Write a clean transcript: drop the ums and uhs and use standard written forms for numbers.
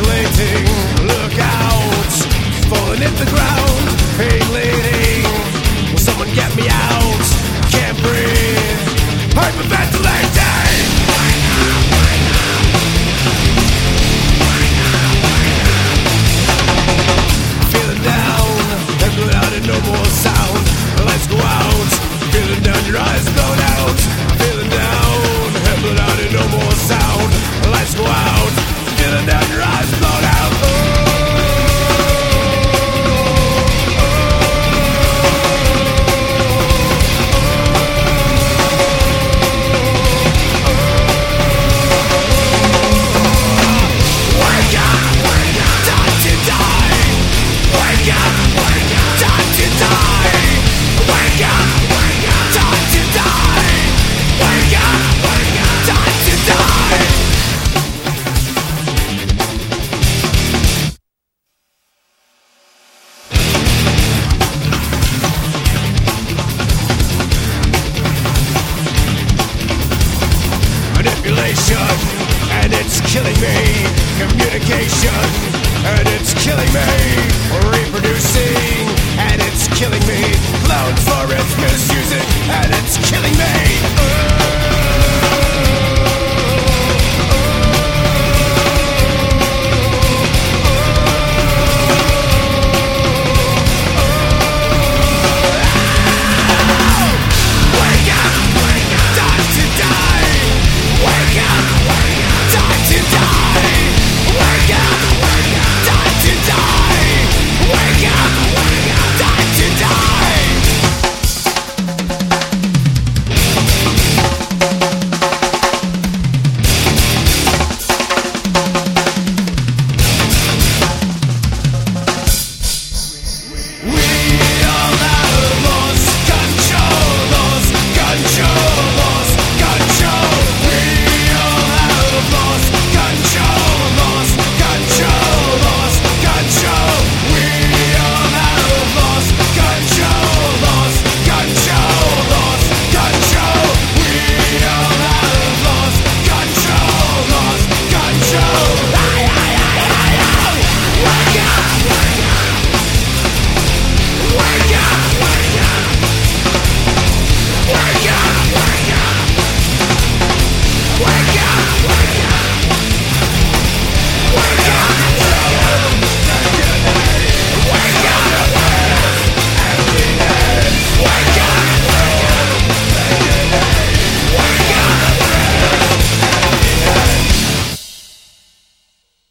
Calculating, look out, falling at the ground. Hey lady, will someone get me out? Can't breathe, hyperventilating. Feeling down, and blown out and no more sound. Let's go out, feeling down, your eyes blown out. Feeling down, and blown out and no more sound. Let's go out, feeling down, your eyes blown out. Wake up, time to die. Wake up, time to die. Wake up, time to die. Wake up, time to die. Manipulation, and it's killing me. Communication, and it's killing me. Reproducing, and it's killing me. Clowns for its misusing, and it's killing me.